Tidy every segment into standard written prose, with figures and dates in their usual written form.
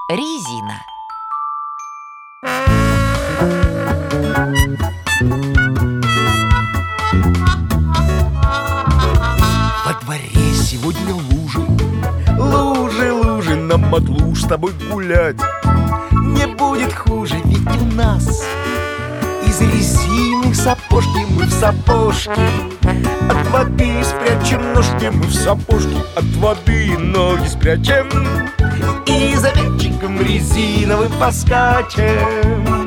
Резина. Во дворе сегодня лужи, лужи, нам мотлуж с тобой гулять. Не будет хуже, ведь у нас из резины сапожки, мы в сапожки. От воды спрячем ножки, мы в сапожки. От воды ноги спрячем и за мячиком резиновым поскачем.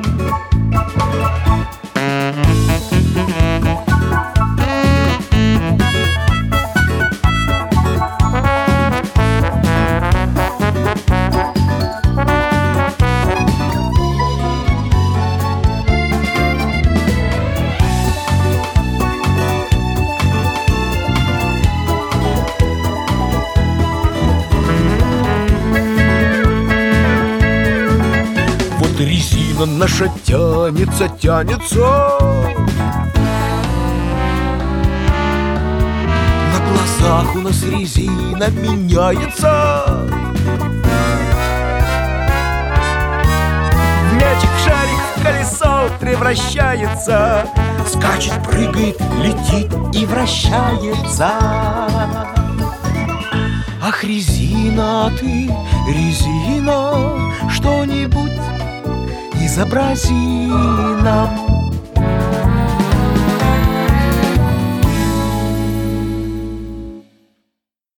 Резина наша тянется, тянется. На глазах у нас резина меняется. В мячик, в шарик, в колесо превращается. Скачет, прыгает, летит и вращается. Ах, резина ты, резина, что-нибудь изобрази нам.